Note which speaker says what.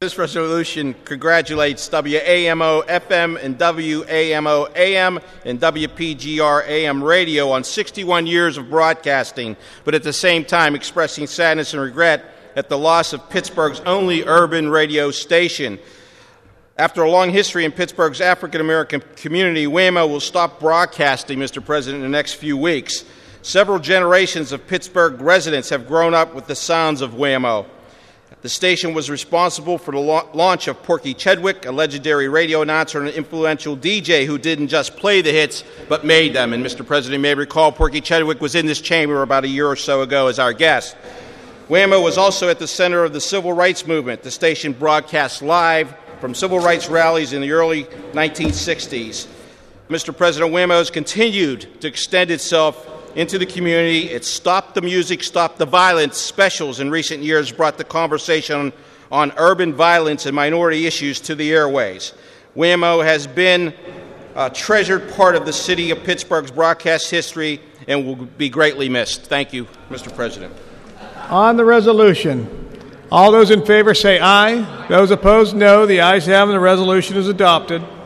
Speaker 1: This resolution congratulates WAMO-FM and WAMO-AM and WPGR-AM radio on 61 years of broadcasting, but at the same time expressing sadness and regret at the loss of Pittsburgh's only urban radio station. After a long history in Pittsburgh's African-American community, WAMO will stop broadcasting, Mr. President, in the next few weeks. Several generations of Pittsburgh residents have grown up with the sounds of WAMO. The station was responsible for the launch of Porky Chedwick, a legendary radio announcer and an influential DJ who didn't just play the hits, but made them. And Mr. President, you may recall Porky Chedwick was in this chamber about a year or so ago as our guest. WAMO was also at the center of the civil rights movement. The station broadcast live from civil rights rallies in the early 1960s. Mr. President, WAMO has continued to extend itself into the community. Its Stop the Music, Stop the Violence specials in recent years brought the conversation on urban violence and minority issues to the airways. WAMO has been a treasured part of the city of Pittsburgh's broadcast history and will be greatly missed. Thank you, Mr. President.
Speaker 2: On the resolution, all those in favor say aye. Those opposed, no. The ayes have it. The resolution is adopted.